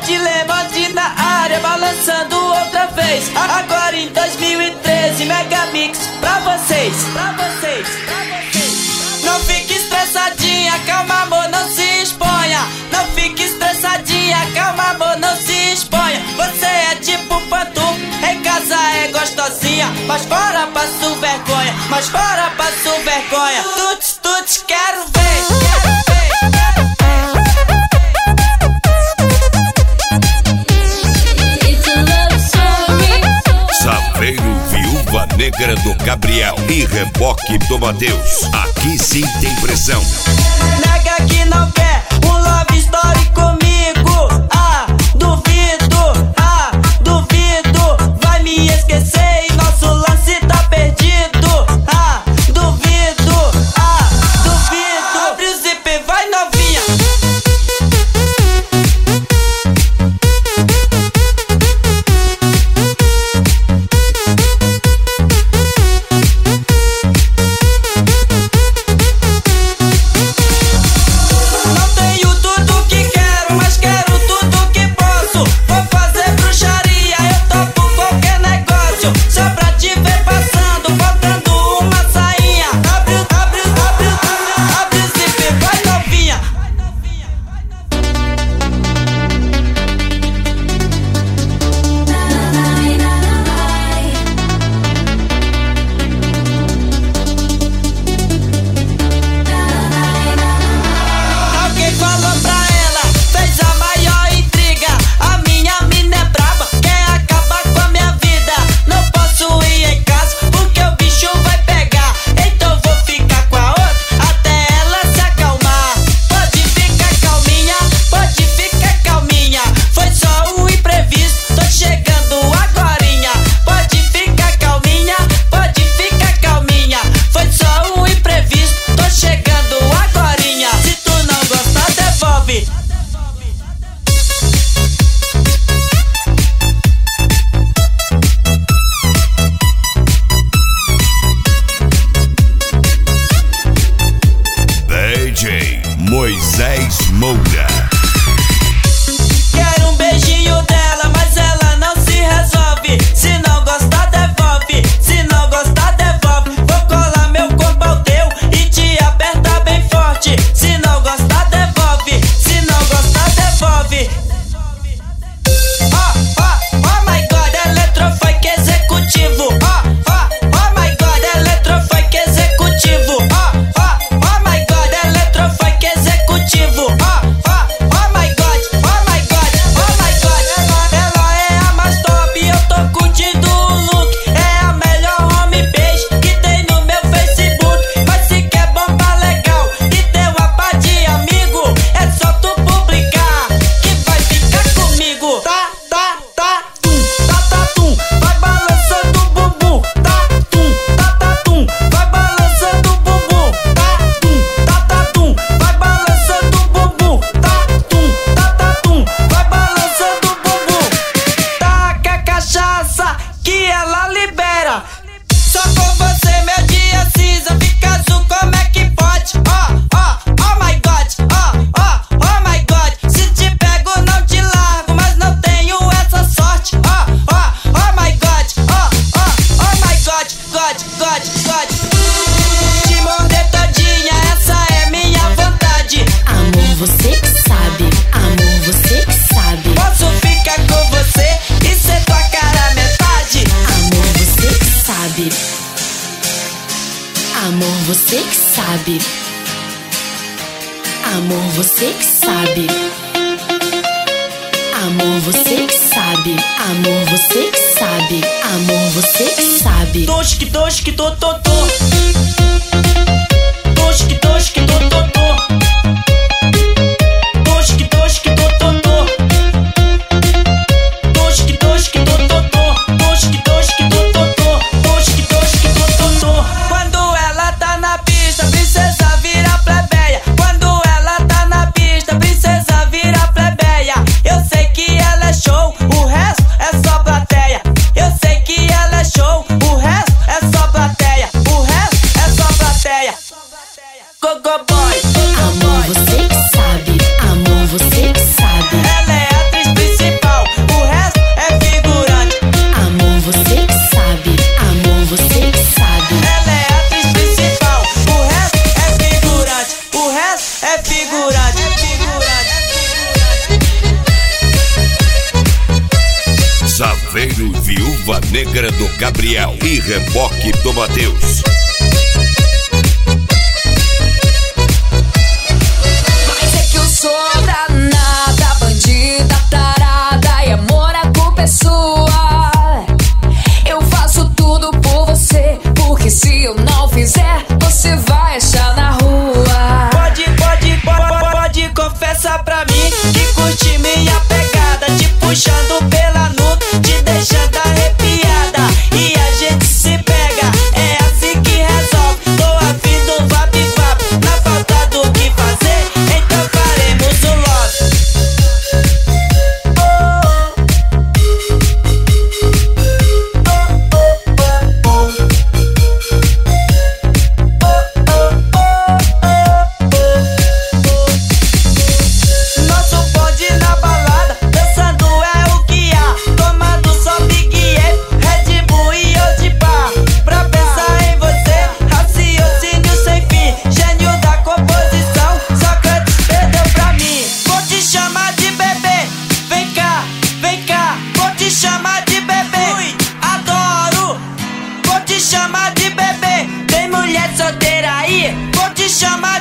Mande na área, balançando outra vez. Agora em 2013, Megamix pra vocês. Não fique estressadinha, calma amor, não se exponha. Não fique estressadinha, calma amor, não se exponha. Você é tipo panturro, em casa é gostosinha, mas fora passo vergonha, mas fora passo vergonha. Tuts, quero ver. Saveiro Viúva Negra do Gabriel e Reboque do Matheus. Aqui sim tem pressão. Nega que não quer um love story comigo. Duvido. Vai me esquecer e nosso lance tá perdido. Duvido. Abre o zip, vai novinha. Moisés Moura. Quero um beijinho dela, mas ela não se resolve. Se não gostar, devolve. Se não gostar, devolve. Vou colar meu corpo ao teu e te apertar bem forte. Se não gostar, devolve. Se não gostar, devolve. Oh my God, eletrofunk executivo. Oh my God, eletrofunk executivo. Oh my God, eletrofunk executivo. Oh my God. Ela é a mais top, eu tô curtindo o look. É a melhor homepage que tem no meu Facebook. Mas se quer bomba legal e ter uma pá de amigo, é só tu publicar que vai ficar comigo. Tum, vai balançando o bumbum. Tum, vai balançando o bumbum. Tum, vai balançando o bumbum. Tum, vai balançando o bumbum. Taca a cachaça que ela libera. Só com você meu dia cinza fica azul, como é que pode? Oh my God, oh my God. Se te pego não te largo, mas não tenho essa sorte. Oh my God, oh my God. Te morder todinha, essa é minha vontade. Amor, você que sabe. Amor, você que sabe. Posso ficar com você e ser tua cara metade. Amor, você que sabe. Amor, você que sabe. Amor, você que sabe. Amor, você que sabe. Amor, você que sabe. Amor, você que sabe. Tosque, tô. Tosque, tô. Tosque, tô. Quando ela tá na pista, princesa vira plebeia. Quando ela tá na pista, princesa vira plebeia. Eu sei que ela é show, o resto é só plateia. Eu sei que ela é show, o resto é só plateia. O resto é só plateia. Gogo boy. Amor, você que sabe. Amor, você que sabe. Ela é atriz principal. Negra do Gabriel e Reboque do Matheus. Mas é que eu sou danada, bandida, tarada, e amor, a culpa é sua. Eu faço tudo por você, porque se eu não fizer, você vai achar na rua. Pode confessar pra mim que curte minha pegada, te puxando pela nuca, te deixando arrepiada, e a gente se pega, é assim que resolve. Tô a fim do vap-vap, na falta do que fazer, então faremos o love. Nosso bonde na balada, dançando é o que há, tomando só Big Apple, Red Bull e Odipá. Pra pensar em você, raciocínio sem fim, gênio da composição, Sócrates perdeu pra mim. Vou te chamar de bebê, vem cá, vou te chamar de bebê. Ui, adoro, vou te chamar de bebê. Tem mulher solteira aí, vou te chamar